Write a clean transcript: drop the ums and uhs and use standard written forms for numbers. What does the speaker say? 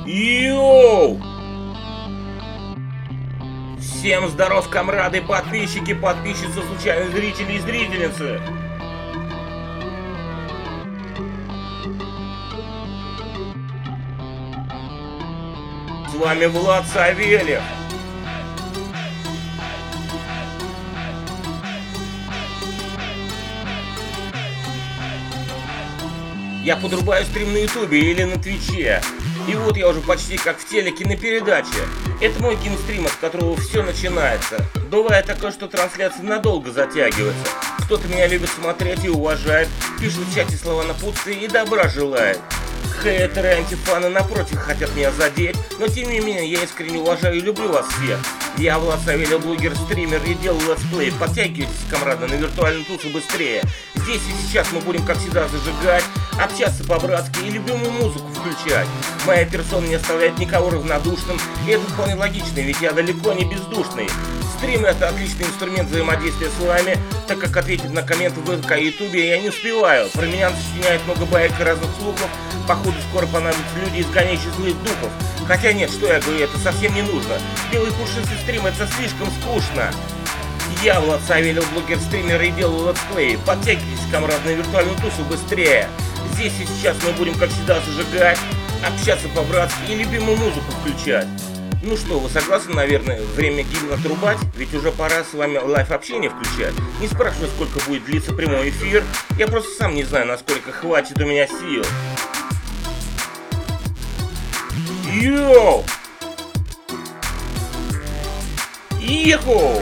Йоу! Всем здоров, комрады, подписчики, подписчицы, случайные зрители и зрительницы! С вами Влад Савельев. Я подрубаю стрим на ютубе или на твиче. И вот я уже почти как в телеке на передаче. Это мой кинострим, от которого все начинается. Бывает такое, что трансляция надолго затягивается. Кто-то меня любит смотреть и уважает, пишет в чате слова напутствия и добра желает. Хейтеры, антифаны напротив хотят меня задеть, но тем не менее я искренне уважаю и люблю вас всех. Я Влад Савельев, блогер, стример и делаю летсплей. Подтягивайтесь, комрады, на виртуальную тусу быстрее. Здесь и сейчас мы будем, как всегда, зажигать, общаться по-братски и любимую музыку включать. Моя персона не оставляет никого равнодушным, и это вполне логично, ведь я далеко не бездушный. Стрим — это отличный инструмент взаимодействия с вами, так как ответить на комменты в ВК и Ютубе я не успеваю. Про меня сочиняет много баек и разных слухов, походу скоро понадобятся люди, изгоняющие злых духов. Хотя нет, что я говорю, это совсем не нужно. Делать пушистый стрим — это слишком скучно. Я Влад Савельев, блогер, стример и делаю летсплей. Подтягивайтесь, комрады, на виртуальную тусу быстрее. Здесь и сейчас мы будем, как всегда, зажигать, общаться по-братски и любимую музыку включать. Ну что, вы согласны, наверное, время гимна отрубать? Ведь уже пора с вами лайв-общение включать. Не спрашивай, сколько будет длиться прямой эфир. Я просто сам не знаю, насколько хватит у меня сил. Йоу! Еху!